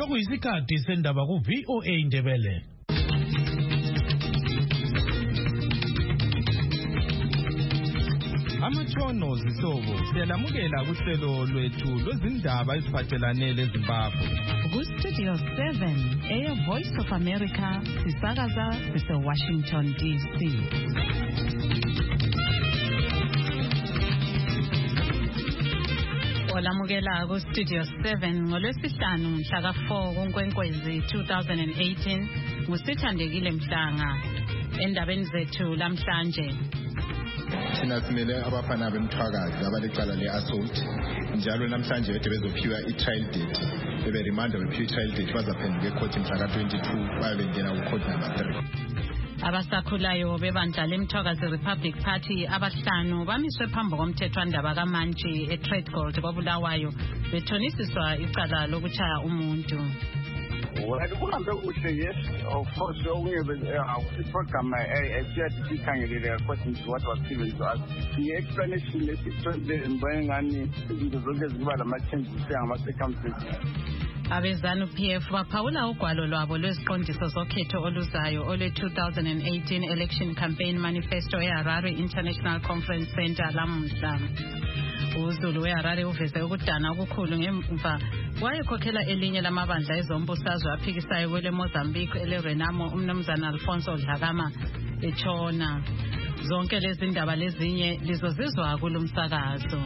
Sokuyisikhathi sendaba ku VOA Indebele. Amathono zisobo siyalamukela kuhlelo lwethu lwezindaba eziphathelane leZimbabwe. Studio 7 Air Voice of America sisakaza Washington DC. Olamukela ku Studio 7 ngolwesihlanu mhla ka4 kuNkwenkwezi 2018 ngusithandekile Mhlanga endabeni zethu lamhlanje. Thina simele abafana bemthwakazi abalecala le-assault njalo namhlanje bede bezophiwa i-trial date beberimanda bephiwa i-trial date bazaphenduka ecourt mhla ka-22 bayabengena ku-court number 3. Abasakhulayo bebandla lemthwakazi Republic Party abahlanu bamiswe phambi komthethwandaba kaMantshi eTradegold kwaBulawayo bethonisiswa icala lokutshaya umuntu. Kuhambe kuhle, yes, of course. The program siyasikhangelele according to what was given to us. The explanation lesithole ngani izinto zonke ziba lama-changes angama-circumstances. Abezanu-PF baphawula ugwalo lwabo lweziqondiso zokhetho oluzayo olwe-2018 Election Campaign Manifesto eHarare International Conference Center lamuhla. uZulu weHarare uveze ukudana okukhulu ngemva wayekhokhela elinye lamabandla ezombusazwe aphikisayo kwele Mozambique eleRenamo umnumzana Alfonso Dlakama etshona. Zonke lezi ndaba lezinye lizozizwa kulomsakazo.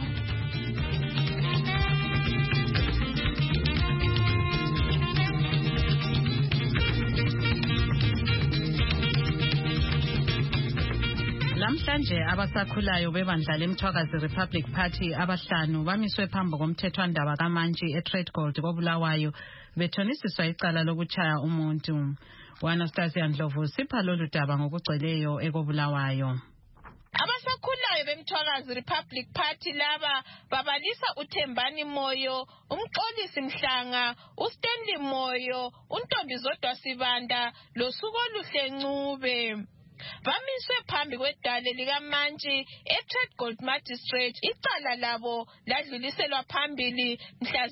Namhlanje abasakhulayo bebandla lemthwakazi Republic Party abahlanu bamiswe phambi komthethwandaba kaMantshi eTradegold kwaBulawayo bethonisiswa icala lokutshaya umuntu. Anastasia Ndlovu sipha lolu daba ngokugcweleyo ekobulawayo. Abasakhulayo bemthwakazi Republic Party laba babalisa uThembani Moyo, uMxolisi Mhlanga, uStanley Moyo, uNtombizodwa Sibanda loSuku Oluhle Ncube. Bamiswe phambi kwedale likaMantshi eTradegold Magistrate. Icala labo ladluliselwa phambili mhla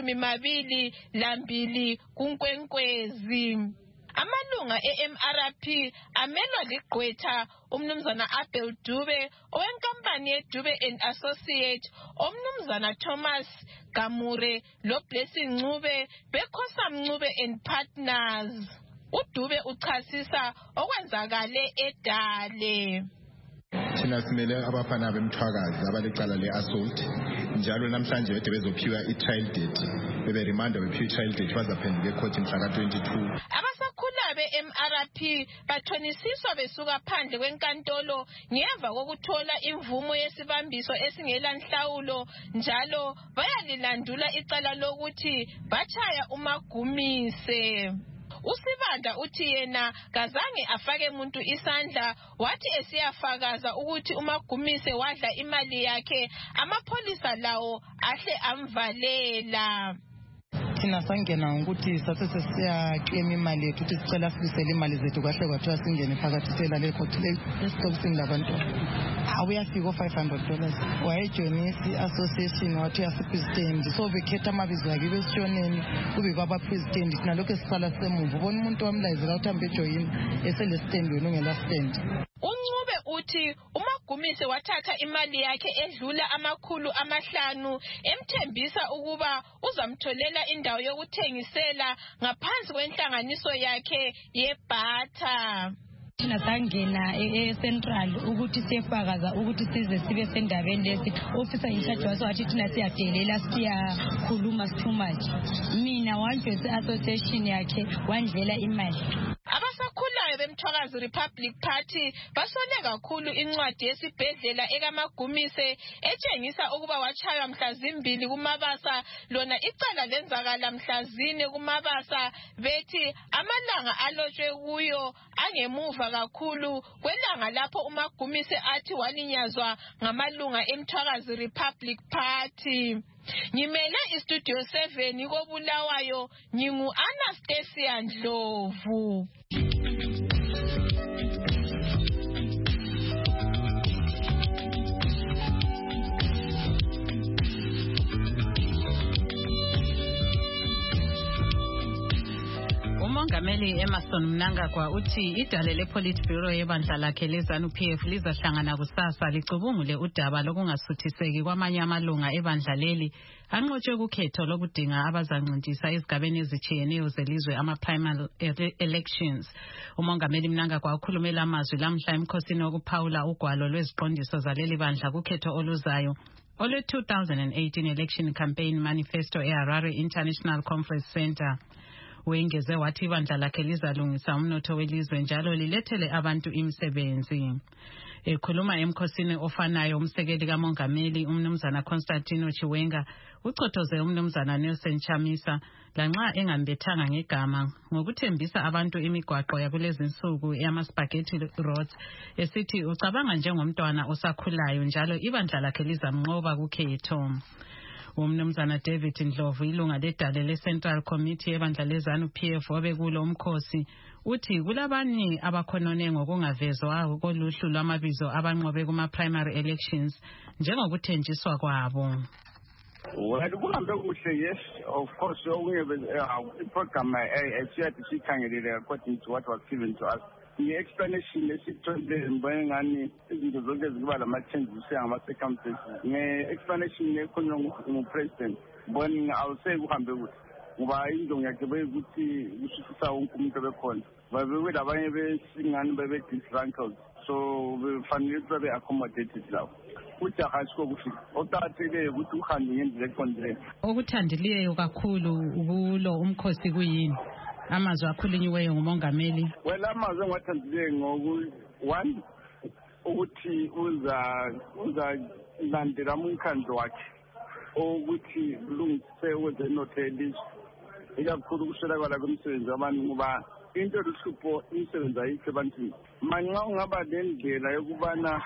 zima-22 kuNkwenkwezi. Amalunga eMRP amelwa liGqwetha umnumzana Abel Dube owenkampani yeDube and Associate, omnumzana Thomas Gamure loBlessing Ncube beKhosa Ncube and Partners. uDube uchasisa okwenzakale edale. Thina simele abafana bemthwakazi abalecala le-assault njalo namhlanje bede bezophiwa i-trial date beberimanda bephiwa i-trial date bazaphenduka ecourt mhla ka-22. Abasakhulayo be-MRP bathonisiswa besuka phandle kwenkantolo ngemva kokuthola imvumo yesibambiso esingela nhlawulo njalo bayalilandula icala lokuthi batshaya uMagumise. uSibanda uthi yena kazange afake umuntu isandla, wathi esiyafakaza ukuthi uMagumise wadla imali yakhe amapholisa lawo ahle amvalela. Thina sangena ukuthi sathe sesiyaclaim imali yethu ukuthi sicela sibisele imali zethu kahle kwathiwa singene phakathi selale ecourt esitokisini labantu. Awuyafika $500 wayejoinisi association wathi yasipresident, so bekhetha amabizo akhe besishoneni kube kwaba president. Thina lokho esisala semuva ubona umuntu wamlayizela ukuthi ambe join esele stand wena ungela stand. uNcube uthi uMagumise wathatha imali yakhe edlula $500 emthembisa ukuba uzamtholela indawo yokuthengisela ngaphansi kwenhlanganiso yakhe yeBata. Thina sangena eCentral ukuthi siyefakaza ukuthi size sibe sendabeni lesi. Officer in charge wathi thina siyadelela siyakhuluma too much. Mina wanjwesi association yakhe wandlela imali. Abasakhulayo bemthwakazi Republic Party basole kakhulu incwadi yesibhedlela ekaMagumise etshengisa ukuba wachaywa mhla 2 kuMabasa, lona icala lenzakala mhla 4 kuMabasa, bethi amalanga alotshwe kuyo angemuva kakhulu kwelanga lapho uMagumise athi walinyazwa ngamalunga emthwakazi Republic Party. Ngimele iStudio 7 koBulawayo, ngingu Anastasia Ndlovu. umongameli Emerson Mnangagwa uthi idale lePolitburo yebandla lakhe leZANU-PF lizahlangana kusasa licubungule udaba lokungasuthiseki kwamanye amalunga ebandla leli anqotshwe kukhetho lokudinga abazancintisana ezigabeni ezitshiyeneyo zelizwe ama-primary elections. Umongameli Mnangagwa ukhulumela amazwi lamhla emkhosini wokuphawula ugwalo lweziqondiso zaleli bandla kukhetho oluzayo ole 2018 Election Campaign Manifesto eHarare International Conference Center. Wengeze wathi ibandla lakhe lizalungisa umnotho welizwe njalo lilethele abantu imisebenzi. Ekhuluma emkhosini ofanayo umsekeli kamongameli umnumzana Constantino Chiwenga ucothoze umnumzana Nelson Chamisa lanxa engambethanga ngegama ngokuthembisa abantu imigwaqo yakulezi insuku yama-spaghetti roads esithi ucabanga njengomntwana osakhulayo njalo ibandla lakhe lizamnqoba kukhetho. Umnumzana David Ndlovu ilunga ledale le-Central Committee ebandla leZANU-PF obekulo umkhosi uthi kulabanye abakhonone ngokungavezwa koluhlu lwamabizo abanqobe kuma-primary elections njengokuthenjiswa kwabo. Kuhambe kuhle, yes, of course. I-program esiyade sikhangelile according to what was given to us. Nge-explanation esithole ngibone ngani izinto zonke zikuba lama-changes angama-circumstances. Nge-explanation ekhulunywa ngupresident ngibone awuse kuhambe kuhle ngoba indongo yakhe beyikuthi kushuthisa wonke umuntu obekhona. Babekude abanye besingani bebe-disgruntled, so befanele ukuthi babe-accommodated lawo. Ujaha siko kuhle oqakathekileyo ukuthi uhambe ngendlela eqondileyo. Okuthandilileyo kakhulu kulo umkhosi kuyini? Amazwi akhulunyiweyo ngumongameli. Well, amazwi engiwathandileyo ngoku-1 ukuthi uzalandela umkhandlo wakhe ukuthi kulungise kwezenotho yelizwe, ikakhulu ukuswelakala kwemisebenzi yabantu ngoba into luhlupho imisebenzi ayikho ebantwini. Manxa ungaba nendlela yokubana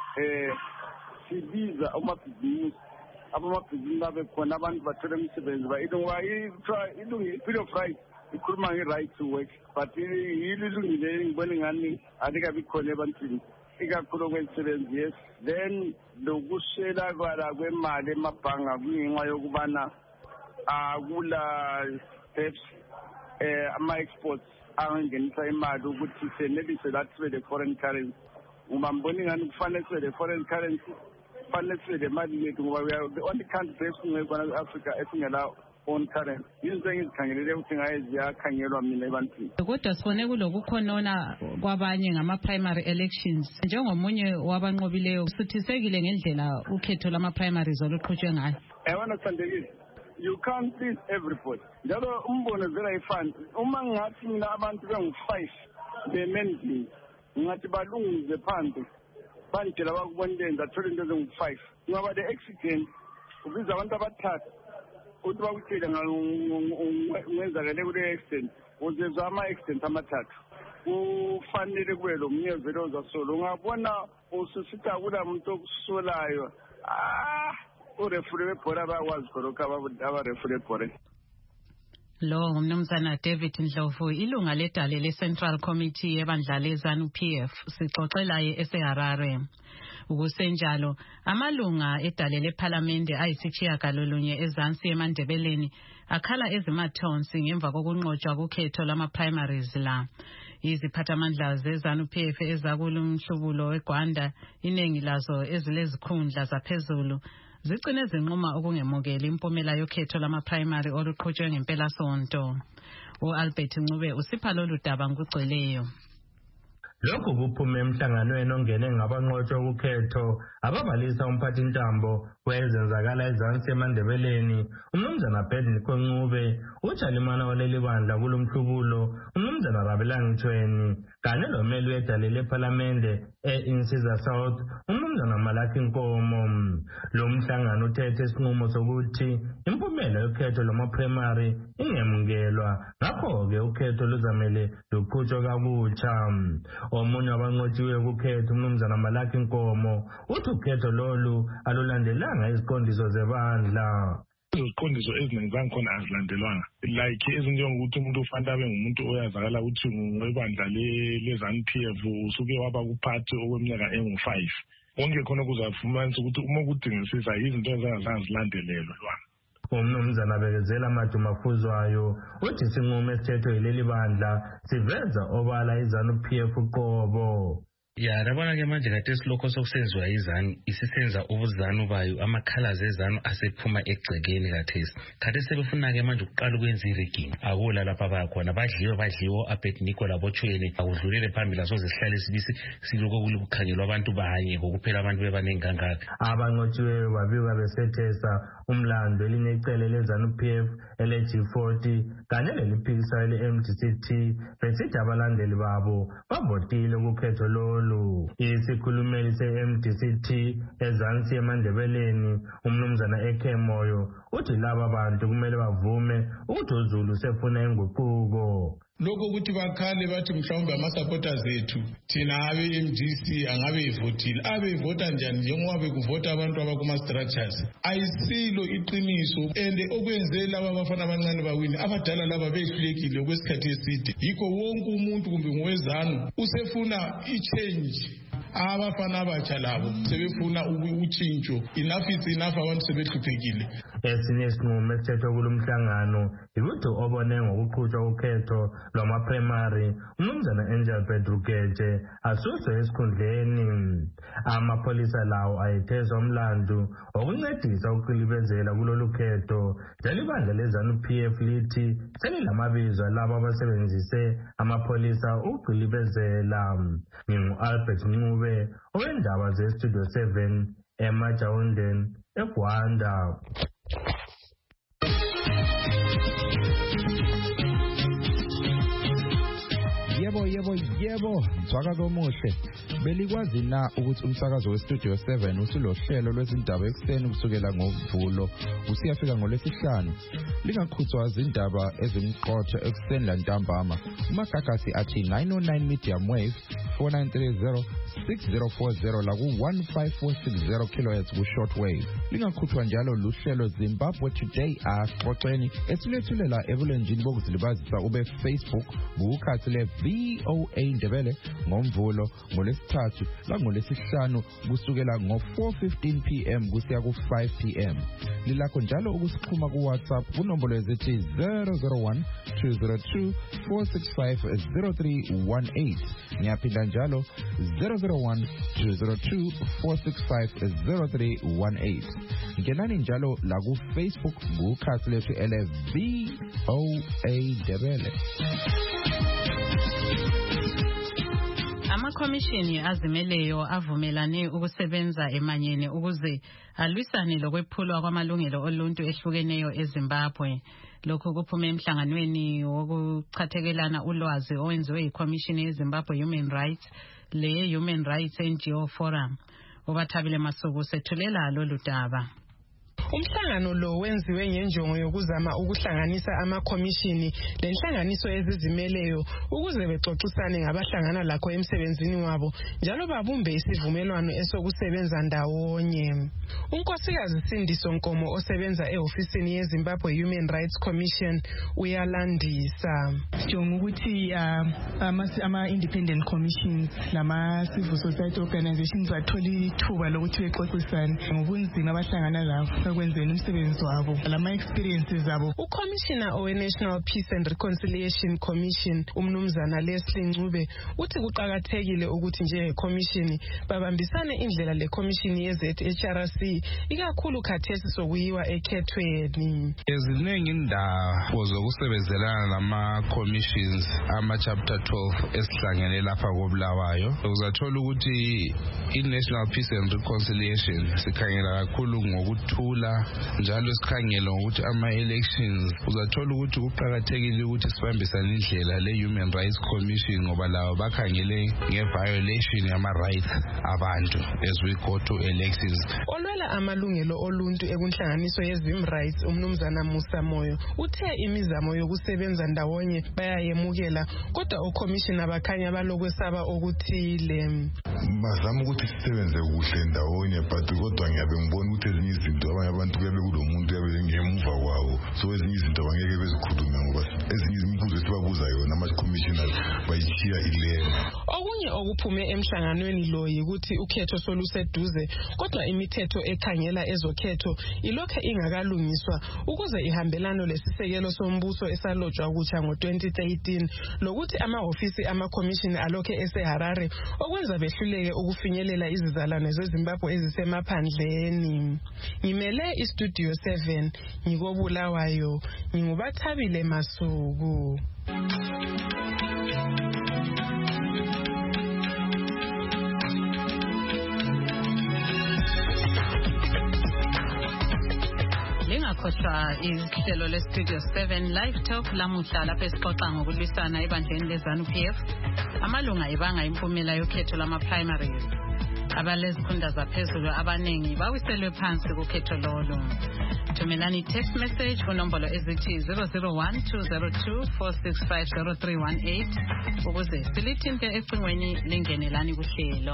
sibiza amabhizinisi abe khona abantu bathole imisebenzi ngoba i-Bill of Rights ikhuluma nge-right to work, but ilungile ngibona ngani alikabi khona ebantwini ikakhulu kwemisebenzi. Yes, then lokuswelakala kwemali emabhanga kungenxa yokubana akula steps ama-exports angenisa imali ukuthi senelise lathi sibe le foreign currency. Ngoba mbona ngani kufanele sibe le foreign currency, kufanele sibe le mali yethu ngoba we are the only country esingekho Africa esingela own currency. Izinto engizikhangelele ukuthi ngaye ziyakhangelwa mina ebantwini. Kodwa sibone kulokukhonona kwabanye ngama-primary elections. Njengomunye wabanqobileyo usuthisekile ngendlela ukhetho lama-primaries oluqhutshwe ngayo. Yabona Sandekile, you can't please everybody. Njalo umbono vela ifani. Uma ngathi mina abantu bengu-5 bemendini ngathi balungize phansi bandlela bakubonile ndathole into ezingu-5 ngoba the accident ubiza abantu abathathu ukuthi bakutshele ngenzakele kule accident uzezwa ama-accident amathathu kufanele kube lo mnye vele ozasolo ungabona ususithi akula muntu okusolayo urefuri webhora bayakwazi khonokho abarefuri ebhora. Lo ngumnumzana David Ndlovu ilunga ledale le-Central Committee yebandla leZANU-PF sixoxelaye eseHarare. Ukusenjalo amalunga edale lephalamende ayisitshiyagalolunye ezansi eMandebeleni akhala ezimathonsi ngemva kokunqotshwa kukhetho lama-primaries la. Iziphathamandla zeZANU-PF ezakulumhlubulo weGwanda iningi lazo ezilezikhundla zaphezulu zigcine zinquma ukungemukela impumela yokhetho lama-primary oluqhutshwe ngempela sonto. U-Albert Ncube usipha lolu daba ngokugcweleyo. Lokhu kuphume emhlanganweni ongene ngabanqotshwe kukhetho ababalisa umphathintambo wezenzakala ezansi eMandebeleni umnumzana Bednicko Ncube, uJalimane waleli bandla kulomhlubulo umnumzana Rabelani Mthweni kanye nomeli wedale lephalamende e-Insiza South umnumzana Malaki Nkomo. Lo mhlangano uthethe isinqumo sokuthi impumela yokhetho lama-primary ingemukelwa, ngakho-ke ukhetho luzamele luqhutshwe kabutsha. Omunye wabanqotshiwe kukhetho umnumzana Malaki Nkomo uthi ukhetho lolu alulandelanga iziqondiso zebandla. Iziqondiso eziningi zangikhona azilandelwanga, like ezinjengokuthi umuntu ufanele abe ngumuntu oyazakala ukuthi ngwebandla leZANU-PF usuke waba kuphathi okweminyaka engu-5. Konke khona kuzafumanisa ukuthi uma kudingisisa izinto ezingazange zilandelelwa. Umnumzana Bekezela Madumafuzwayo uthi isinqumo esithethwe yileli bandla siveza obala iZANU-PF uqobo. Ya labona ke manje kade silokho sokusenziwa izanu isisenza ubuzanu bayo amakhalazi ezanu asephuma egcekeni kathesi kade sebefuna ke manje ukuqala ukwenza iregime akula lapha bayakhona badliwe Abednego labochwele akudlulele phambili asoze sihlale sibisi siloko kulukukhangelwa abantu bahanye ngokuphela abantu bebaningi kangaka. Abanqotshiweyo babikwa besethesa umlando elinye icele leZANU-PF ele-G40 kanye leliphikiswayo le-MDC-T besithi abalandeli babo bavotile kukhetho lolu. Isikhulumeli se-MDC-T ezansi eMandebeleni umnumzana Ekemoyo uthi laba bantu kumele bavume ukuthi uZulu sefuna inguquko. Lokho ukuthi bakhale bathi mhlawumbe ama-supporters ethu thina abe-MDC angabe evotile abevota njani njengoba bekuvota abantu abakuma-structures ayisilo iqiniso and okwenze laba bafana abancane bawini abadala laba behlulekile okwesikhathi eside yikho wonke umuntu kumbe ngowezanu usefuna i-change. Abafana abatsha labo sebefuna utshintsho enough is enough abantu sebehluphekile. Esinye isinqumo esithethwe kulomhlangano yikuthi obone ngokuqhutshwa ukhetho lwama-primary umnumzana Angel Bedrugeje asuswe esikhundleni. Amapholisa lawo ayethesa umlandu wokuncedisa ukuqilibezela kulolu khetho njalo ibandla leZANU-PF lithi selilamabizo labo abasebenzise amapholisa ukuqilibezela. Ngingu-Albert Ncube owendaba ze-Studio 7 eMajawundeni eGwanda. Yebo, msakazo omuhle. Belikwazi na ukuthi umsakazo weStudio 7 usulohlelo lwezindaba ekseni kusukela ngoMvulo usiyafika ngoLwesihlanu. Lingakhuthwa izindaba ezimqotho ekseni lantambama. Umagagasi athi 909 medium wave 4930 6040 la ku-15460 kHz ku-shortwave. Lingakhuthwa njalo luhlelo Zimbabwe Today axoxeni esilethulela ebulenjini bokuzilibazisa ube Facebook bukhathi le VOA Ndebele ngoMvulo ngoLwesithathu la ngoLwesihlanu kusukela ngo-4:15 PM kusiya ku-5 PM. Lilakho njalo ukusixhuma ku-WhatsApp kunombolo ezithi 001 202 465 0318. Ngiyaphinda njalo 001 202 465 0318. Ngenani njalo la ku-Facebook bukhathi lethu ele VOA Ndebele. Amakhomishini azimeleyo avumelane ukusebenza emanyene ukuze alwisane lokwephulwa kwamalungelo oluntu ehlukeneyo eZimbabwe. Lokhu kuphume emhlanganweni wokuchathekelana ulwazi owenziwe iKhomishini yeZimbabwe Human Rights le Human Rights NGO Forum. Ubathabile Masuku sethulela lolu daba. Umhlangano lo wenziwe ngenjongo yokuzama ukuhlanganisa amakhomishini lenhlanganiso ezizimeleyo ukuze bexoxisane ngabahlangana lakho emsebenzini wabo njalo babumbe isivumelwano esokusebenza ndawonye. Unkosikazi Sindiso Nkomo osebenza ehofisini yeZimbabwe Human Rights Commission uyalandisa. Jonga ukuthi ama-independent commissions lama-civil society organizations bathola ithuba lokuthi bexoxisane ngobunzima abahlangana lapho kwenzeni umsebenzi wabo lama experiences zabo. Ucommissioner owe-National Peace and Reconciliation Commission umnumzana Leslie Ncube uthi kuqakathekile ukuthi njengecommission babambisane indlela le-commission ye-ZHRC ikakhulu khathesi sokuyiwa ekhethweni. Eziningi indawo zokusebenzelana nama-commissions ama-chapter 12 esihlangene lapha koBulawayo uzathola ukuthi i-National Peace and Reconciliation sikhangela kakhulu ngokuthula njalo sikhangela ukuthi ama-elections uzathola ukuthi kuqakathekile ukuthi sibambisane indlela le-Human Rights Commission ngoba labo bakhangele nge-violation yama-rights abantu as we go to elections. Olwela amalungelo oluntu ekunhlanganiso ye-Zim Rights umnumzana Musa Moyo uthe imizamo yokusebenza ndawonye bayayemukela kodwa okhomishina bakhanya balokwesaba okuthile. Bazama ukuthi sisebenze kuhle ndawonye but kodwa ngiyabe ngibona ukuthi ezinye izinto abanye abantu kuyabe kulomuntu yabe ngemuva kwawo so ezinye izinto abangeke bezikhulume ngoba ezinye imibuzo esibabuza yona ama-commissioners bathiya ilena. Okunye okuphume emhlanganweni lo yikuthi ukhetho soluseduze kodwa imithetho ekhangela ezokhetho ilokho ingakalungiswa ukuze ihambelano lesisekelo sombuso esalotshwa kutsha ngo-2013 lokuthi amahhovisi amakhomishini alokho eseHarare okwenza behluleke ukufinyelela izizalwane zeZimbabwe ezisemaphandleni. Ngimele iStudio 7 ngikobulawayo ngingubathabile Masuku. Lingakhohlwa ihlelo leStudio 7 Live Talk lamuhla lapho esixoxa ngokulwisana ebandleni leZANU-PF amalunga ebanga impumela yokhetho lama-primaries. Abalezifunda zaphezulu abanengi bawiselwe phansi kukhetho lolo. Thumelani text message kunombolo ezithi 0012024650318 ukuze silithinte ecingweni lingenelani kuhlelo.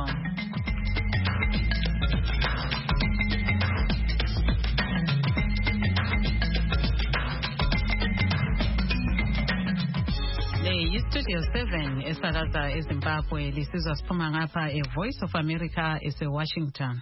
Studio 7 esakaza eZimbabwe lisizwa siphuma ngapha Voice of America ese-Washington.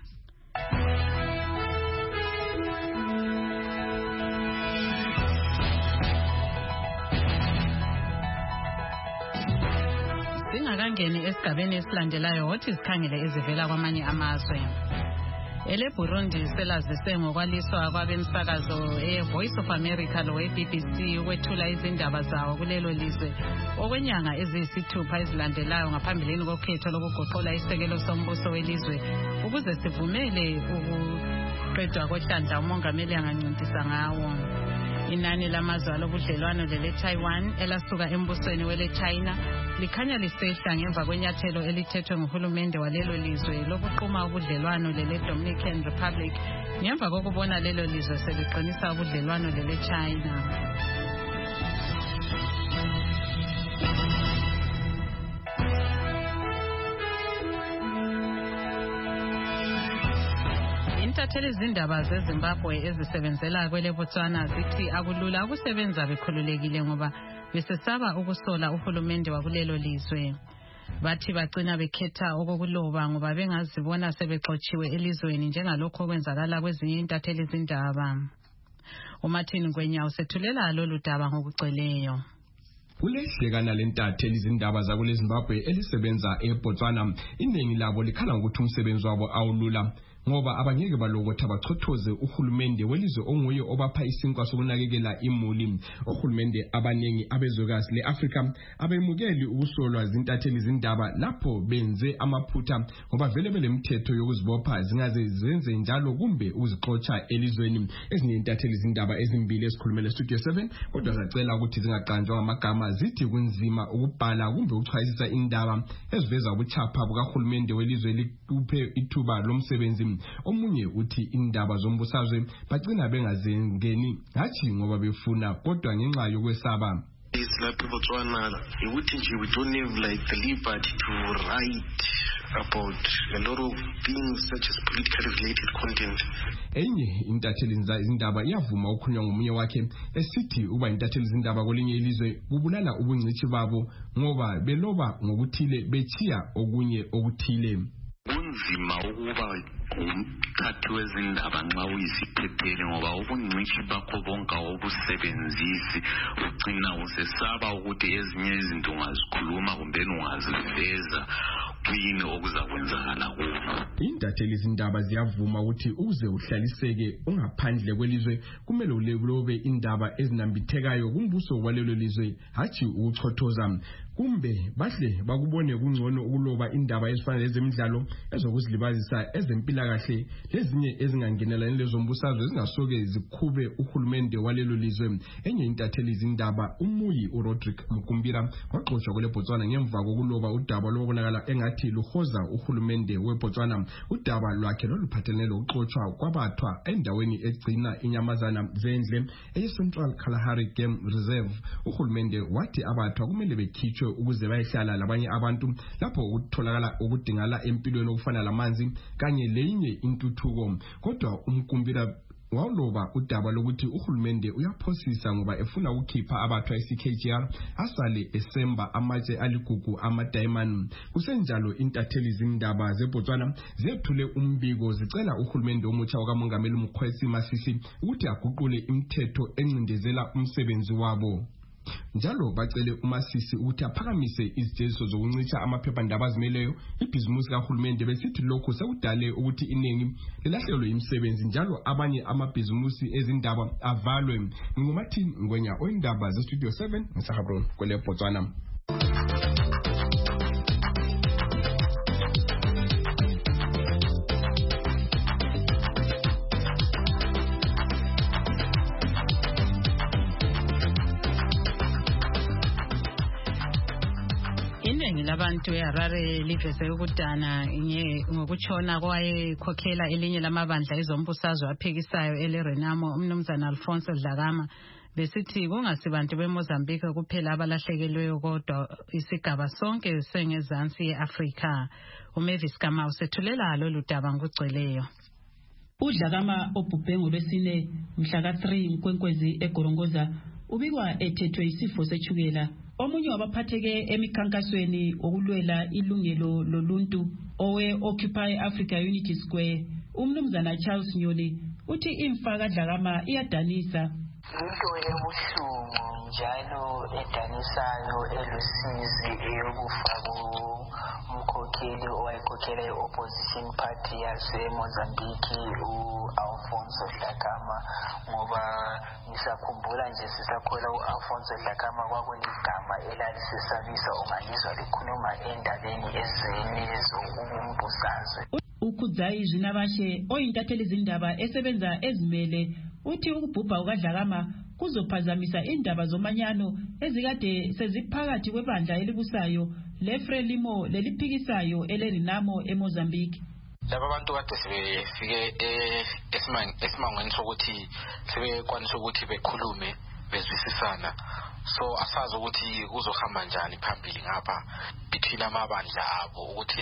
Singakangeni esigabeni esilandelayo wothi sikhangele ezivela kwamanye amazwe. Ele Burundi selazise ngokwaliswa kwabemsakazo Voice of America lo BBC ukwethula izindaba zawo kulelo lizwe okwenyanga eziyisithupha ezilandelayo ngaphambilini kokhetho lokugoqola isekelo sombuso welizwe ukuze sivumele ukuqedwa kohlandla umongameli angancintisa ngawo. Inani lamazwe alobudlelwano lele-Taiwan elasuka embusweni wele-China likhanya lisehla ngemva kwenyathelo elithethwe nguhulumende walelo lizwe lokuquma ubudlelwano lele-Dominican Republic ngemva kokubona lelo lizwe seliqinisa ubudlelwano lele-China. Intatheli izindaba zeZimbabwe ezisebenzela kwele Botswana zithi akulula ukusebenza bekhululekile ngoba besesaba ukusola uhulumende wakulelo lizwe. Bathi bagcina bekhetha okokuloba ngoba bengazibona sebexotshiwe elizweni njengalokho okwenzakala kwezinye intatheli izindaba. uMartin Ngwenya usethulela lolu daba ngokugcweleyo. Kulehlekana lentatheli izindaba zakule Zimbabwe elisebenza eBotswana iningi labo likhala ukuthi umsebenzi wabo awulula ngoba abangeke balokotha bachothoze uhulumende welizwe onguye obapha isinkwa sokunakekela imuli. Uhulumende abanengi abezwekazi leAfrika abemukeli ukusolwa zintatheli izindaba lapho benze amaphutha ngoba vele belemthetho yokuzibopha zingaze zenze njalo kumbe uzixotsha elizweni. Ezinye intatheli izindaba ezimbili esikhulumele Studio 7 kodwa zacela ukuthi zingaqanjwa amagama zithi kunzima ukubhala kumbe ukuchwayisisa indaba eziveza ubuchapha bukahulumende welizwe likuphe ithuba lomsebenzi. Omunye uthi indaba zombusazwe bagcina bengazengeni hathi ngoba befuna kodwa ngenxa yokwesaba. We don't have like the liberty to write about a lot of things such as politically related content. Enye intatheli izindaba iyavuma ukukhulunywa ngomunye wakhe esithi uba intatheli izindaba kwelinye ilizwe kubulala ubungcithi babo ngoba beloba ngokuthile bechiya okunye okuthile. Kunzima ukuba umthathi wezindaba nxa uyisiphepheli ngoba ubungcitshi bakho bonke obusebenzisi ugcina usesaba ukuthi ezinye izinto ungazikhuluma kumbe ungaziveza kuyini okuzakwenzakala kuwo. Intatheli izindaba ziyavuma ukuthi uze uhlaliseke ungaphandle kwelizwe kumele ulobe indaba ezinambithekayo kumbuso walelo lizwe hathi ukuchothoza. Kumbe bahle bakubone kungcono ukuloba indaba ezifana lezemidlalo ezokuzilibazisa ezempilakahle lezinye ezingangenela lezombusazwe zingasoke zikhube uhulumende walelo lizwe. Enye intatheli izindaba umuyi uRodrick Mkumbira waxoshwa kule Botswana ngemva kokuloba udaba lokubonakala engathi luhoza uhulumende weBotswana. Udaba lwakhe loluphathelene lokuxoshwa kwabathwa endaweni egcina inyamazana zendle eCentral Kalahari Game Reserve. Uhulumende wathi abathwa kumele bekhitshwe ukuze bayehlala labanye abantu lapho ukutholakala ukudingala empilweni okufana lamanzi kanye lenye intuthuko. Kodwa waloba udaba lokuthi uhulumende uyaphosisa ngoba efuna ukukhipha abathwa iCKGR asale esemba amatshe aligugu ama-diamond. Kusenjalo intatheli zindaba zeBotswana zethule umbiko zicela uhulumende omutsha wakamongameli Mokgweetsi Masisi ukuthi aguqule imithetho encindezela umsebenzi wabo. Njalo bacele uMasisi ukuthi aphakamise izijeziso zokuncitsha amaphephandaba azimeleyo. Ibhizimusi kahulumende besithi lokhu sekudale ukuthi iningi lilahlelwe imisebenzi njalo abanye amabhizimusi ezindaba avalwe. Ngumathi Ngwenya oyindaba zeStudio 7 ngisahabron kwele Botswana. Labantu eHarare liveze ukudana ngokutshona kwayekhokhela elinye lamabandla ezombusazwe aphikisayo eleRenamo umnumzana Alfonso Dlakama besithi kungasibantu beMozambique kuphela abalahlekelweyo kodwa isigaba sonke sengezansi yeAfrika. uMavis Kamau sethulela lolu daba ngokugcweleyo. uDlakama obhubhe ngolwesine mhla ka-3 Nkwenkwezi eGorongoza ubikwa ethethwe isifo sechukela. Omunye wabaphatheke emikhankasweni okulwela ilungelo loluntu owe-Occupy Africa Unity Square umnumzana Charles Nyoni uthi imfa kaDlakama iyadanisa. Into ebuhlungu njalo edanisayo elusizi eyokufa umkhokheli owayekhokhela i-opposition party yaseMozambique u-Alfonso Dlakama ngoba ngisakhumbula nje sisakhola u-Alfonso Dlakama kwakuligama elalisesabisa ungalizwa likhuluma endabeni ezeni zokumbusazwe. uKhudzayi Zvinabashe oyintatheli zindaba esebenza ezimele uthi ukubhubha kukaDlakama kuzophazamisa indaba zomanyano ezikade seziphakathi kwebandla elibusayo leFrelimo leliphikisayo eleRenamo eMozambique. Laba bantu kade sebefike esimangweni sokuthi sebekwanisa ukuthi bekhulume bezwisisana, so asazi ukuthi kuzohamba njani phambili ngapha between amabandla abo ukuthi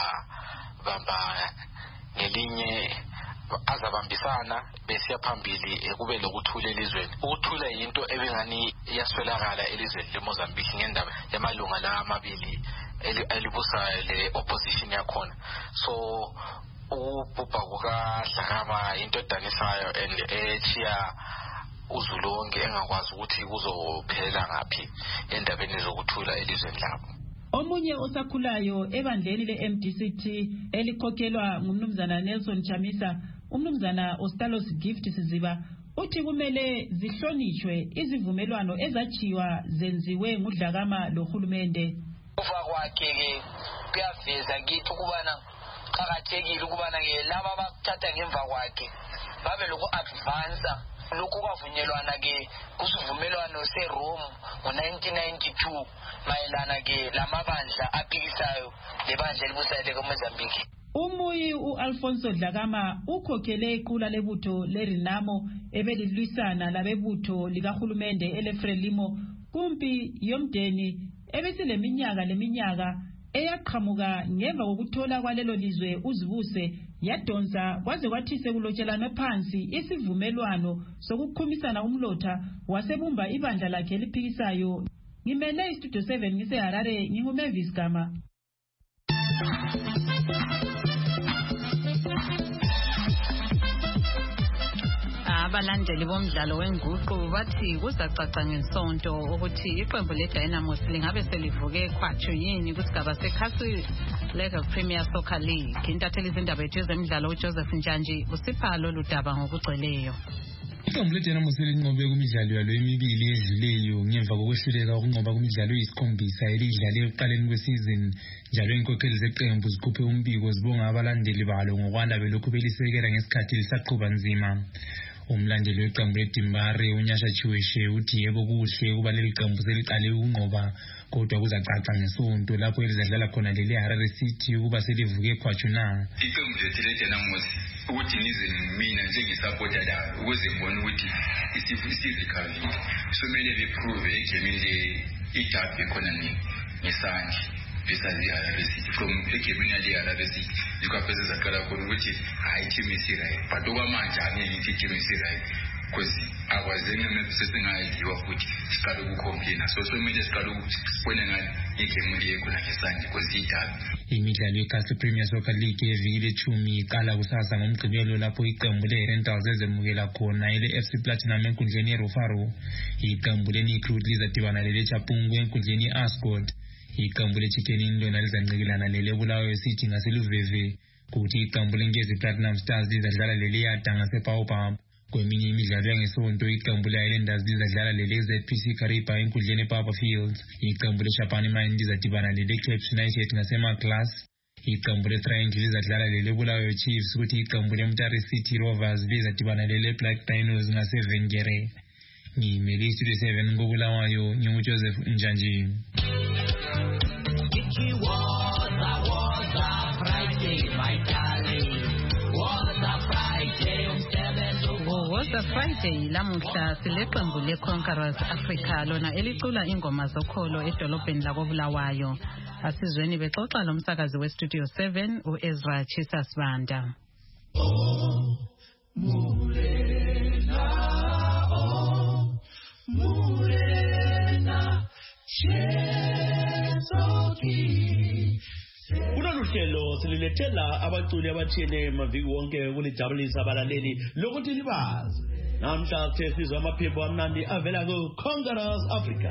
azabamba ngelinye azabambisana besiya phambili kube lokuthula elizweni. Ukuthula into ebengani iyaswelakala elizweni leMozambique ngendaba yamalunga la amabili elibusayo le opposition yakhona. So ubhubha kukaDlakama into edanisayo and echiya uzulonke engakwazi ukuthi kuzophelela ngaphi endabeni zokuthula elizweni labo. Omunye osakhulayo ebandleni leMDCT elikhokhelwa ngumnumzana Nelson Chamisa umnumzana Ostalos Gift Siziba uthi kumele zihlonishwe izivumelwano ezachiwa zenziwe nguDlakama lohulumende. Kufa kwakhe ke kuyaveza kithi ukubana qhakathekile ukubana ke laba abakuthatha ngemva kwakhe babe loku-advansa lokhu kwavunyelwana ke kusivumelwano seRome ngo-1992 mayelana ke lamabandla aphikisayo lebandla elibusayo leMozambique. Umuyi uAlfonso Dlakama ukhokhele iqula lebutho leRenamo ebelilwisana labebutho likahulumende eleFrelimo kumpi yomdeni ebesileminyaka eyaqhamuka ngemva kokuthola kwalelo lizwe uzibuse yadonsa kwaze kwathi sekulotshelana phansi isivumelwano sokukhumisana umlotha wasebumba ibandla lakhe eliphikisayo. Ngimele iStudio 7 ngiseHarare nginguMavis Gama. Abalandeli bomdlalo wenguqu bathi kuzacaca ngesonto ukuthi iqembu leDynamos lingabe selivuke khwatshu yini kusigaba sekhasi Lega Premier Soccer League. Intatheli izindaba ethu zemidlalo uJoseph Njanji usipha lolu daba ngokugcweleyo. Iqembu leDynamos linqobe kumidlalo yalo emibili edluleyo ngemva kokwehluleka ukunqoba kumidlalo eyisikhombisa elidlale ekuqaleni kwesizini. Njalo inkokheli zeqembu zikhuphe umbiko zibonga abalandeli balo ngokwanda belokhu belisekela ngesikhathi lisaqhuba nzima. Umlandeli weqembu leDimbare uNyasha Chiweshe uthi yebo kuhle kuba leli qembu seliqale ukunqoba kodwa kuzacaca ngesonto lapho elizadlala khona leli Harare City ukuba selivuke khwatshu na. Iqembu lethu leDynamos ukuthi ngize mina njengesupporter la ukuze ngibone ukuthi isizikhalile somele beprove egame le idabi khona ngesandla beside the Harare City. From the community Harare City, you can present a color code which is high chemistry, but over my journey, chemistry. Because I was in a system idea of which Skalu complain. So many Skalu when I came with the because he had. Imidlalo yeCastle Premier Soccer League evile 10 iqala kusasa ngomgqibelo lapho iqembu leRentals ezemukela khona ile-FC Platinum enkundleni yeRufaro. Iqembu leNicruit lizadibana leleChapungwe enkundleni ye-Ascot. Iqembu leChicken Indona lizancikelana leleBulawayo City ngaseluveve. Kuthi iqembu leNkezi Platinum Stars lizadlala leleYata ngaseBaobab. Kweminye imidlalo yangesonto iqembu le-Islanders lizadlala lele-ZPC Kariba enkundleni ePapa Fields. Iqembu leShapani Mine lizadibana lele-Cape United ngaseMaclass. Iqembu le-Triangle lizadlala lele-Bulawayo Chiefs kuthi iqembu le-Mutare City Rovers lizadibana lele-Black Dinos ngaseVengere. Ngimele iStudio 7 ngoBulawayo, nginguJoseph Njanjini. Woza Friday lamuhla sileqembu leConquerors Africa lona elicula ingoma zokholo edolobheni lakoBulawayo. Asizweni bexoxa lomsakazi weStudio 7 uEzra Chisasbanda. Kuloluhlelo sililethela abaculi abathile emaviki wonke ukunijabulisa abalaleli lokuthi libazi. Namhla kuthe sizwa amaphimbo amnandi avela kuConquerors Africa.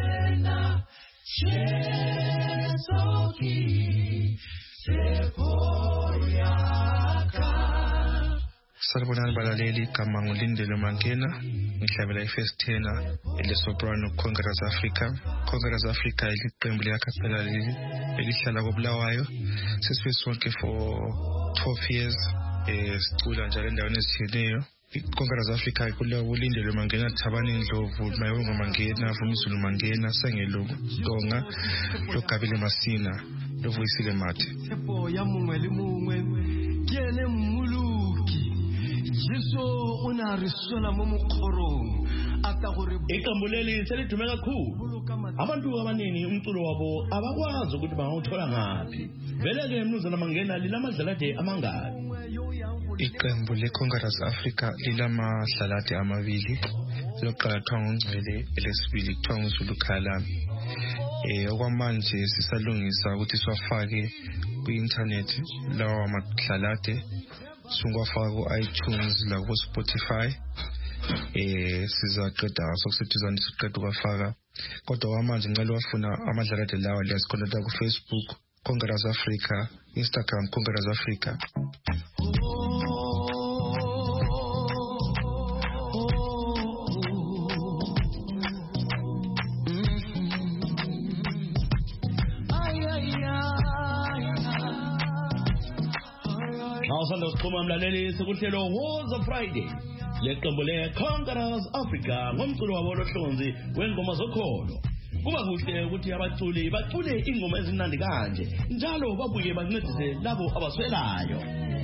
Salubonani balaleli, igama ngulindelo Mangena, ngihlabela i-first tenor ele-soprano Conquerors Africa. Conquerors Africa iliqembu lika-cappella elihlala koBulawayo. Sesibe sonke for 12 years sicula njalo endaweni ezitshiyeneyo. Conquerors Africa kulindelo Mangena, Thabani Ndlovu, Mayongo Mangena, Vumisulu Mangena, Sengeloku Donga, Logabile Masina, Lovuyisile Mathe. Iqembu leli selidume kakhulu. Abantu abaningi umculo wabo abakwazi ukuthi bangawuthola ngaphi. Vele ke Mnumzana Mangena lilamadlalade amangaki? Iqembu leConquerors Africa lilamadlalade amabili. Lokuqala kuthiwa nguNgcwele, elesibili kuthiwa nguZulu Khalami. Okwamanje sisalungisa ukuthi siwafake ku-internet lawa madlalade. Sungwafaka ku-iTunes la ku-Spotify. Sizaqeda sokuseduzane siqeda ukwafaka. Kodwa kwamanje ngicela wafuna amadlalade lawa liyasikhonekta ku-Facebook Conquerors Africa, Instagram Conquerors Africa. Awusanda ukuxhuma mlaleli sekuhlelo Woza Friday. Leqembu leConquerors Africa ngomculo wabo lohlonzi wengoma zokholo. Kuba kuhle ukuthi abaculi bacule ingoma ezimnandi kanje njalo babuye bancedise labo abaswelayo.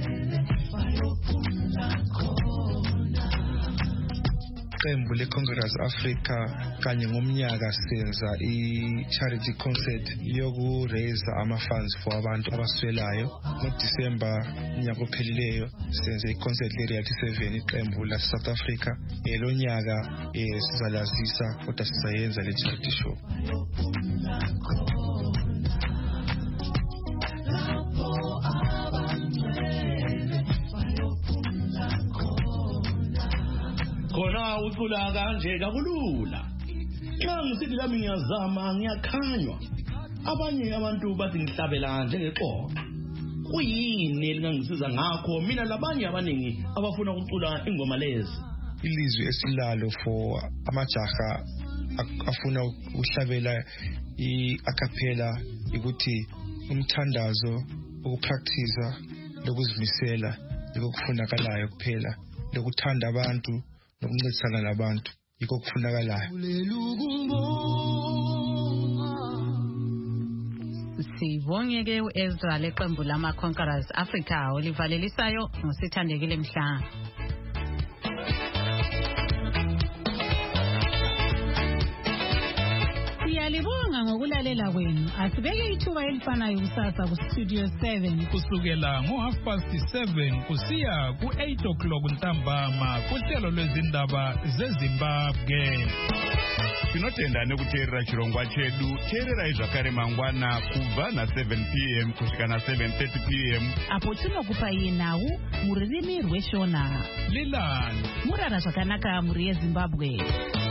Iqembu leConquerors Africa kanye ngomnyaka senza i-charity concert yoku-raise ama-funds for abantu abaswelayo. NgoDisemba unyaka ophelileyo senze i-concert le-Reality 7 iqembu lase-South Africa. Lo nyaka sizalazisa kodwa sizayenza le-charity show. Khona ucula kanje kakulula. Xa ngisithi lami ngiyazama ngiyakhanywa. Abanye abantu bathi ngihlabela njengeqoqo. Kuyini elingangisiza ngakho mina labanye abaningi abafuna ukucula ingoma lezi? Ilizwi esilalo for amajaha afuna ukuhlabela i-acapella ukuthi umthandazo, ukupractice, lokuzimisela, lokufunakalayo kuphela, lokuthanda abantu nokuncedisana nabantu yikho kufunakalayo. Sibongeke uEzra leqembu lamaConquerors Africa olivalelisayo ngosithandekile Mhlanga. Siyalibonga ngokulalela kwenu. Asibeke ithuba elifanayo kusasa ku-Studio 7 kusukela ngo7:30 kusiya ku8 ntambama kuhlelo lwezindaba zeZimbabwe. Tinotenda nekuteerera chirongwa chedu. Teererai zvakare mangwana kubva na7 p.m. kusvika na7:30 p.m. apo tinokupai nhau muririmi rweshona. Lilani murara zvakanaka muri yeZimbabwe.